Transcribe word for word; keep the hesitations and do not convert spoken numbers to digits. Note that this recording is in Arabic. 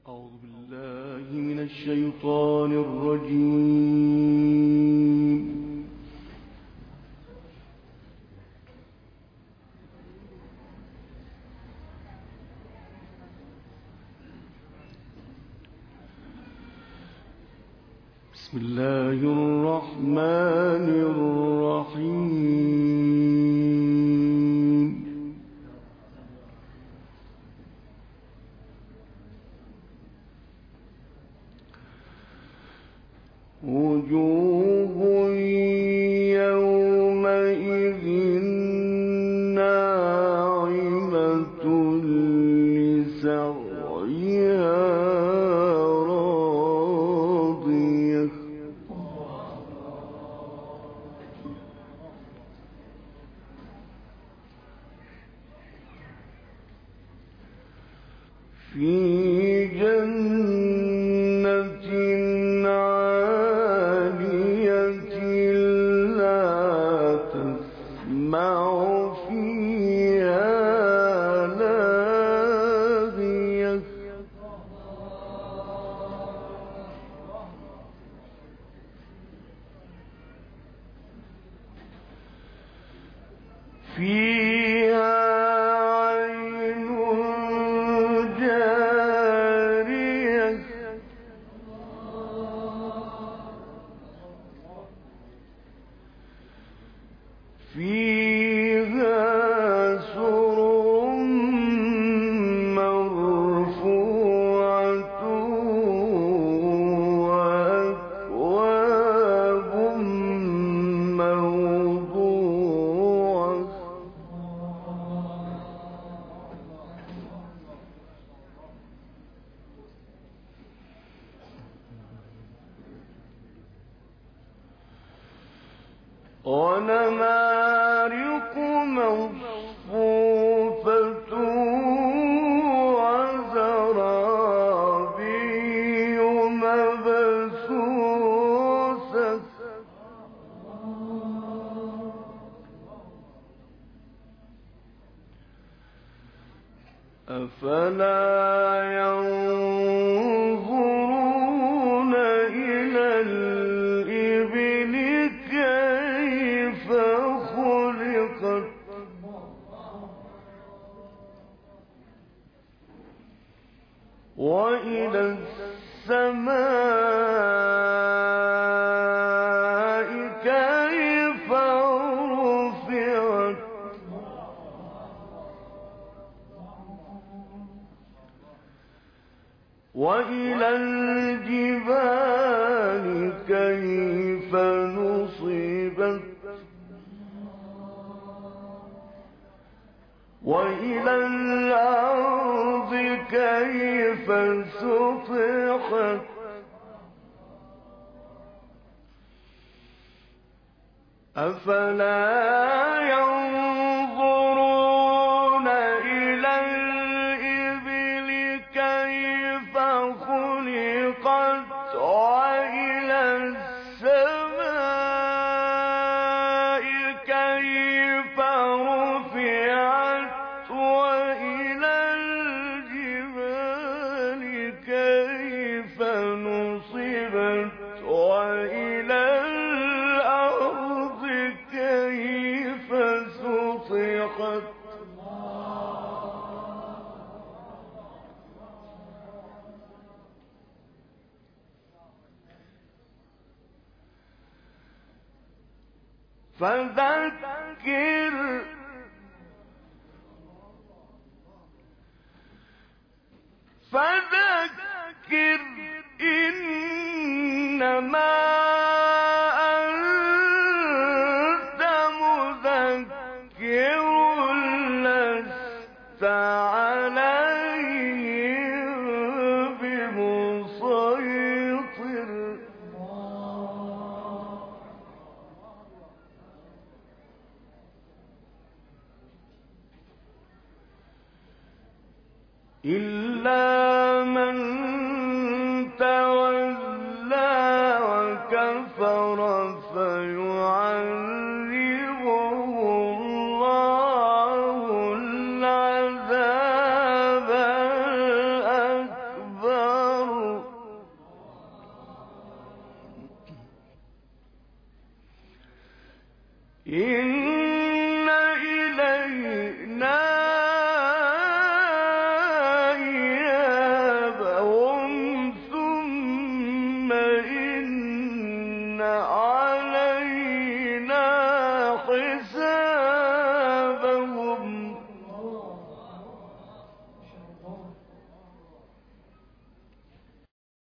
أعوذ بالله من الشيطان الرجيم. بسم الله الرحمن الرحيم. وجوه يومئذ ناعمة لسعيها راضية في جنة عالية لا تسمع فيها لاغية فيها عين جارية فيها سرر مرفوعة وأكواب موضوعة ونمارق مصفوفة وزرابي مبثوثة أفلا ينظرون إلى الإبل كيف خلقت وإلى السماء كيف رفعت وإلى الجبال كيف نصبت وإلى الأرض كيف سطحت أفلا ينظرون إلى الإبل كيف خلقت وإلى السماء كيف رفعت وإلى الجبال كيف نصبت وإلى الأرض كيف سطحت فذكر فذكر إنما أنت مذكر لست عليهم بمسيطر إلا من تولى وكفر فيعذبه الله العذاب الأكبر إن